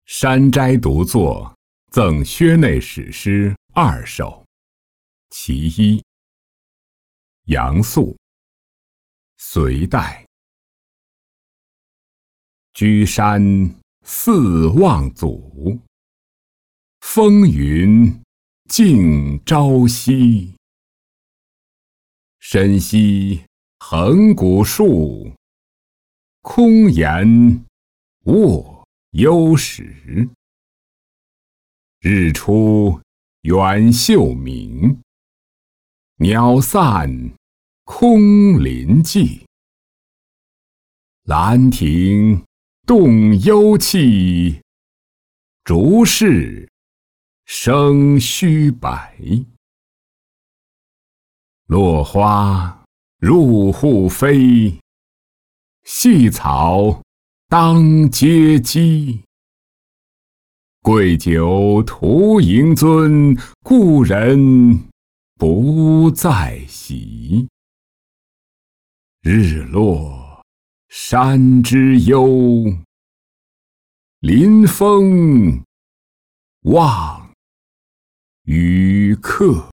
山斋独作赠薛内史诗2首，其一。杨素，隋代。居山四望祖，风云尽朝夕。深溪横古树，空言卧幽石。日出远秀明，鸟散空林际。兰亭动幽气，竹室生须白。落花入户飞，细草当阶鸡。贵酒徒迎尊，故人不再席。日落山之幽，临风望渔客。